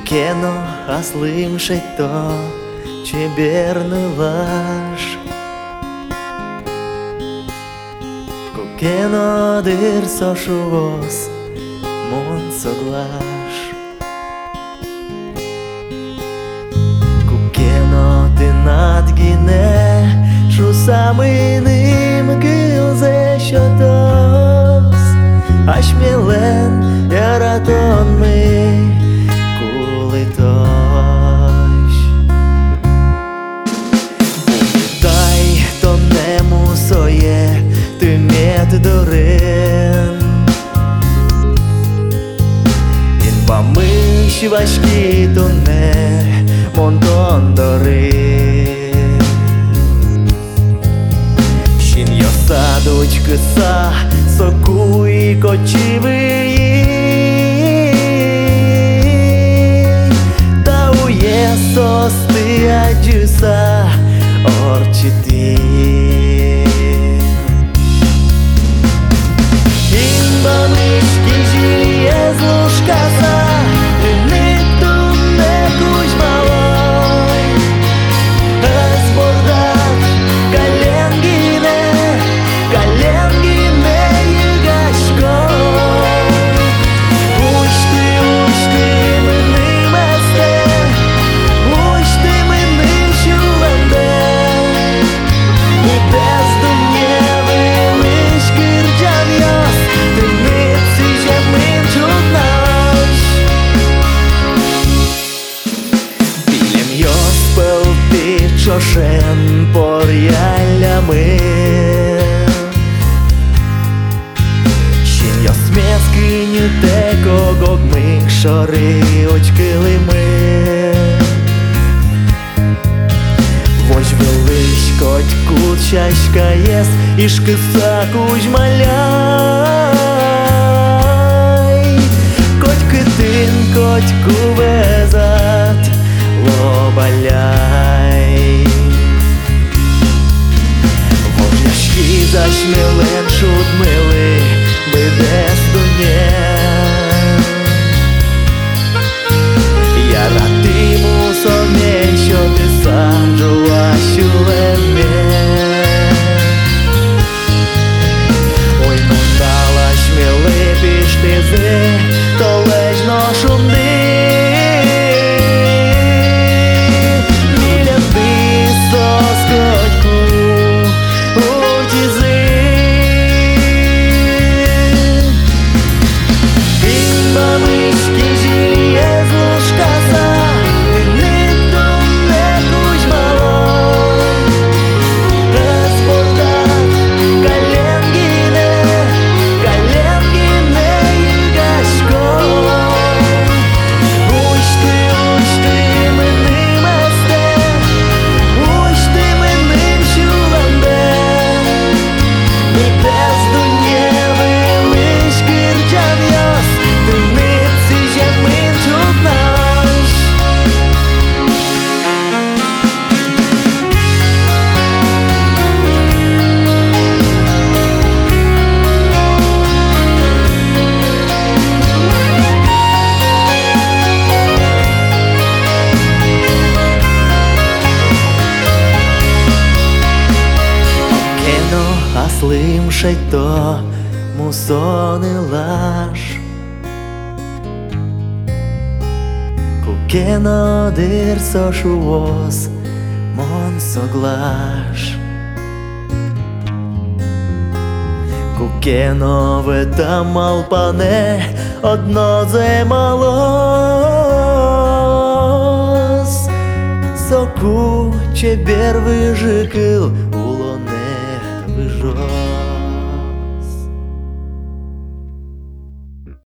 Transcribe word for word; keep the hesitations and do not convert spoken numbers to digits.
Кукено аслым шейто чебернылаш, Кукено дыр сошувос мон соглаш. Кукено ты надгине шу самыйным кылзе шотос, аш мелен яратон мы кулитош. Умитай тонему соє ти мед дорин, інбами важкі тоне монтон дорин. Щін йо садуч киса соку і кочівий, та ує сости аджуса орчити. Інбамишки жильє злушкаса, Шошен пор'ялями, щін йо смескиню теко гогмих шори очкилими. Вось велич коть кучашка єс, ішкиса кузьмаляй, коть китин, коть кувезат лобаляй. Вожняшки зашмілен шут мили, бидес дуне. Я ратиму совне, що ти сам жуваш у леме. Ой, ну стала шміли піштизи, то лежь ношумни. Aslım şeyto musonilaş, Kukeno dir sošuvos mon soglaš. Kukeno veta malpane odno zemalos, Soku čeber vyžikil улоне vyžos.